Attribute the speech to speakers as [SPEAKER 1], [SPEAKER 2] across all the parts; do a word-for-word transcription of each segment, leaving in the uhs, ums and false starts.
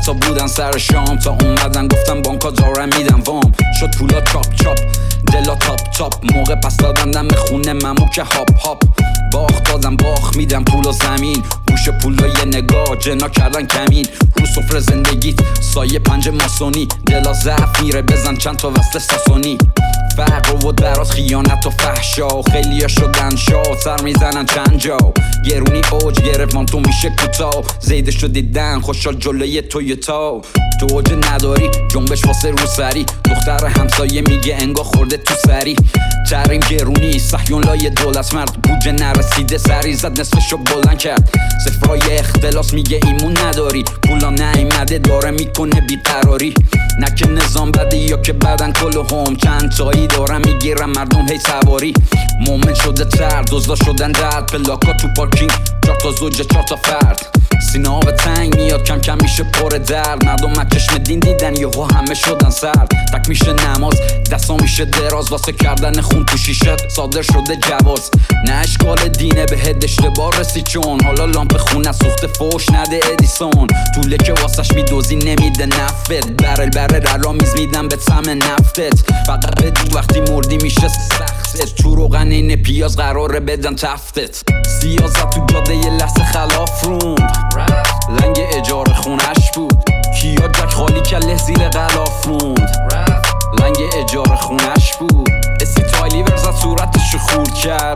[SPEAKER 1] دولتا بودن سر شام، تا اومدن گفتم بانکا دارم میدن وام. شد پولا چاپ چاپ دلا تاپ تاپ، موقع پس دادن دم خونه ممو که هاپ هاپ. باخت دادم باخت میدم پول و زمین، گوش پول و یه نگاه جنا کردن کمین. رو سفره زندگیت سایه پنج ماسونی، دلا ضعف میره بزن چند تا وصل ساسونی. فقر بود برات خیانت و فحشا، خیلیا شدن شاد سر میزنن چند جا. گرونی اوج گرفت من تو میشه کوتاه، زیدشو دیدن خوشحال جلوی تویوتا. تو اوج نداری جنبش واسه روسری، دختر همسایه میگه انگا خورده تو سری. ترین گرونی صهیون لای دولت مرد، بوجه نرسیده سری زد نصفشو بلند کرد. صفرای اختلاس میگه ایمون نداری، پولا نیومده داره میکنه بیقراری. نه که نظام بده یا که بدن کلهم، چند تایی دارم میگیرم مردم هی سواری. مومن شده تر دزدا شدن درد، پلاکا تو پارکینگ چهار تا زوجه چهار تا فرد. سینه آب تنگ میاد کم کم میشه پر درد، مردم چشم دین دیدن یهو همه شدن سرد. تک میشه نماز دستا میشه دراز، واسه کردن خون تو شیشه صادر شده جواز. نه اشکال دینه بهت اشتباه رسی، چون حالا لامپ خونه سوخته فوش نده ادیسون. طوله که واسش میدوزی نمیده نفت، برل برل رامیز میدم به طعم نفتت. فقط بدون وقتی مردی میشه سختت، چوروغن این پیاز قراره بدن تفتت. سیاست تو جاده یه لحظه خلاف روند، لنگ اجاره خونش بود. کیا جک خالی کله زیر غلاف موند، لنگ اجاره خونش بود. اسی تایلی ورزد صورتشو خورد کرد،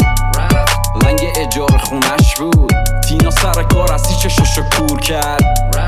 [SPEAKER 1] لنگ اجاره خونش بود. تینا سر کار از چششو شکور کرد،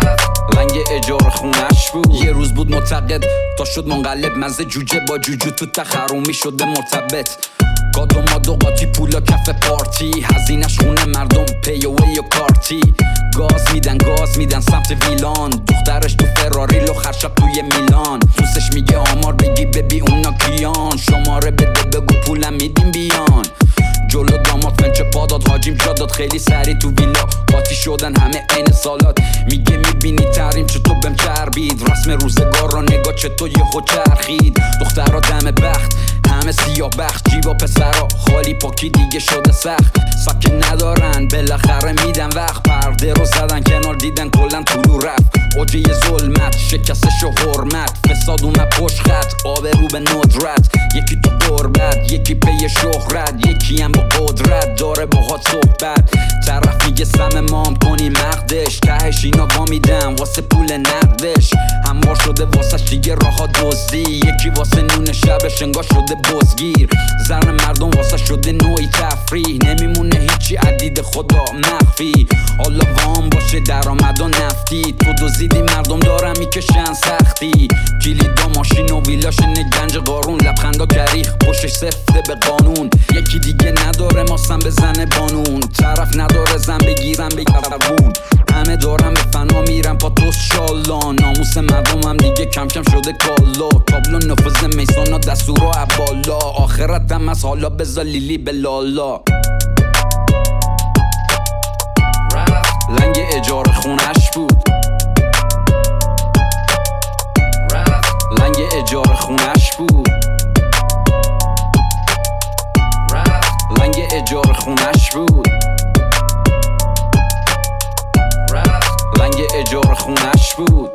[SPEAKER 1] لنگ اجاره خونش بود. یه روز بود معتقد تا شد منقلب، مزه جوجه با جوجو تو تخرومی شده مرتبط. گاد و ماد و قاطی پولا کف پارتی، هزینش خونه مردم پی و وی و کارتی. گاز میدن گاز میدن سمت ویلان، دخترش تو فراری لو خرشب توی میلان. دوستش میگه آمار بگی ببی اونا کیان، شماره بده بگو پولم میدیم بیان. جلو داماد فنچه پاداد حاجیم جاداد، خیلی سری تو ویلا قاطی شدن همه عین سالات. میگه میبینی تریم چطور بهم چربید، رسم روزگار رو نگاه چطور یهو چرخید. دخترها دم بخت همه سیاه بخت، جیبا پسرا خالی پاکی دیگه شده سخت. ساکن ندارن بالاخره میدن وقت، پرده رو زدن کنار دیدن کلن طولو رفت. اوجه ظلمت شکستش و حرمت، فساد اومد پشت خط آبرو به ندرت. یکی تو قربت یکی پی شهرت، یکی هم با قدرت داره باهات صحبت. طرف میگه سم مام کنی مقدش، تهش اینا با میدم واسه پول نقدش. هموار شده واسه دیگه راها دزدی، یکی واسه نون شبش انگار شده بزگیر. زرن مردم واسه شده نوعی تفریح، نمیمونه هیچی عدید خدا مخفی. حالا وام باشه درآمد و نفتی، تو دزدیدی مردم دارن میکشن سختی. کلیدا ماشین و ویلاش گنج قارون، لبخندا کریخ پشتش سفته به قانون. یکی دیگه نداره ماسم بزنه بانون، طرف نداره زن بگیرن بگرون. همه دارن به فنا میرن پا توست شالا، ناموس مردم هم دیگه کم کم شده کالا. تابلو نفوذ میسانا دستور و عبالا، آخرت هم از حالا بزا لیلی به لالا. لنگ اجاره خونش بود، لنگ اجاره خونش بود، لنگ اجاره خونش بود، لنگ اجاره خونش بود.